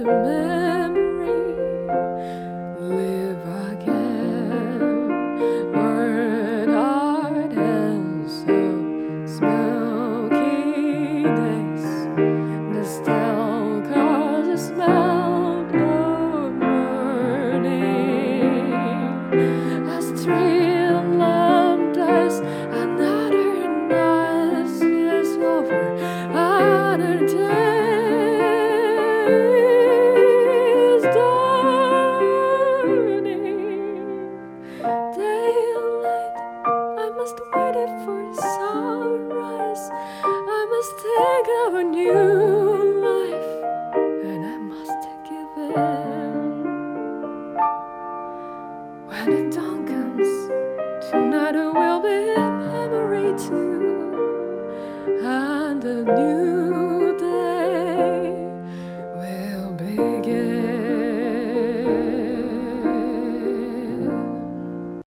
memory live again. Word heart and soul, smoky days, the still cause smell of morning. A stream of dust, another night is over, another day is dawning. Daylight, I must wait for sunrise. I must think of a new life, and I must give in. When the dawn comes, tonight will be a memory too, and a new